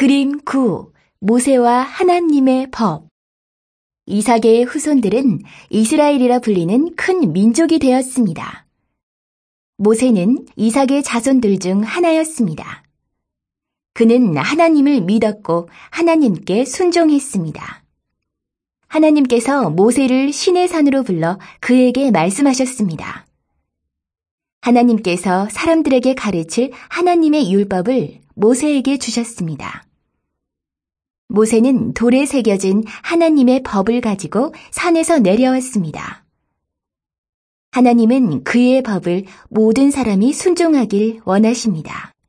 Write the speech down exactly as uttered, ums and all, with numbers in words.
그림 구. 모세와 하나님의 법. 이삭의 후손들은 이스라엘이라 불리는 큰 민족이 되었습니다. 모세는 이삭의 자손들 중 하나였습니다. 그는 하나님을 믿었고 하나님께 순종했습니다. 하나님께서 모세를 시내 산으로 불러 그에게 말씀하셨습니다. 하나님께서 사람들에게 가르칠 하나님의 율법을 모세에게 주셨습니다. 모세는 돌에 새겨진 하나님의 법을 가지고 산에서 내려왔습니다. 하나님은 그의 법을 모든 사람이 순종하길 원하십니다.